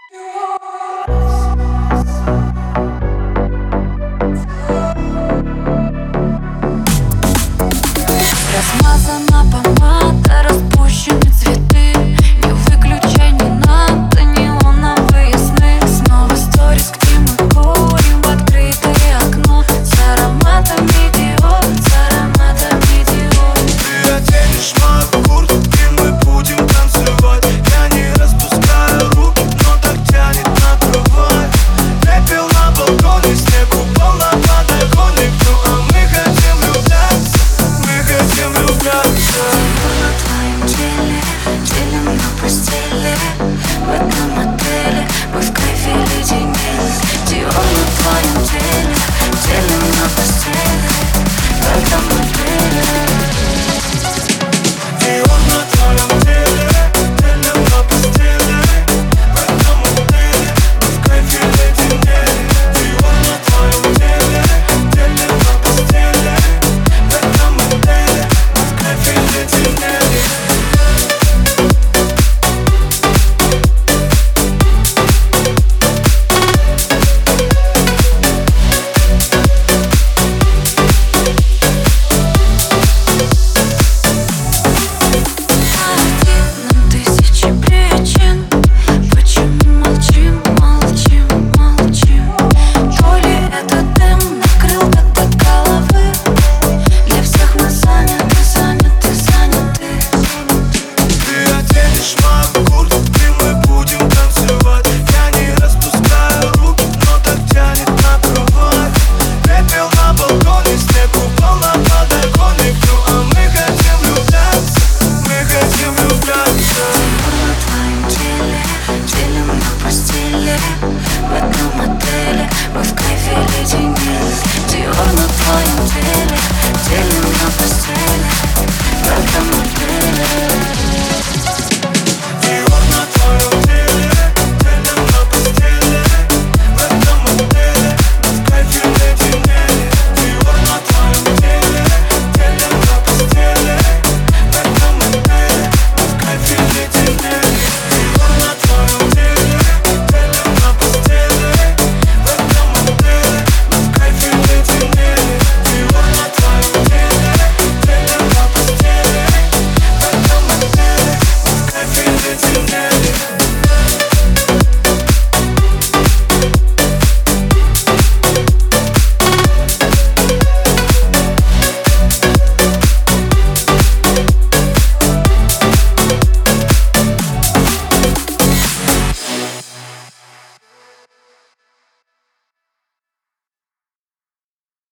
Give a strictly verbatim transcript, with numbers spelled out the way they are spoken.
Размазана помада, распущены цветы. Не выключай, не надо неоновые сны. Снова сторис, где мы курим в открытое окно. С ароматами Диор, с ароматами Диор. Ты оденешь мою куртку, и мы будем танцевать. Я не распускаю руки, но так тянет на кровать. Пепел на балконе, снег упал на подоконник. Ну а мы хотим влюбляться, мы хотим влюбляться. На твоем теле, делим на постели. В этом отеле мы в кайфе леденели. Диор на твоем теле, делим на постели. В этом отеле. Диор на твоем теле, делим на постели. В этом отеле мы в кайфе леденели. Диор на твоем теле, делим на постели. В этом отеле мы в кайфе леденели. Нам тысячи причин, почему молчим, молчим, молчим. То ли этот дым накрыл так от головы. Для всех мы заняты, заняты, заняты. Ты оденешь мою куртку, и мы будем танцевать. Я не распускаю руки, но так тянет на кровать. Пепел на балконе, снег упал на подоконник. Ну а мы хотим влюбляться, мы хотим влюбляться. На твоем теле, делим на постели. В этом отеле мы в кайфе леденели.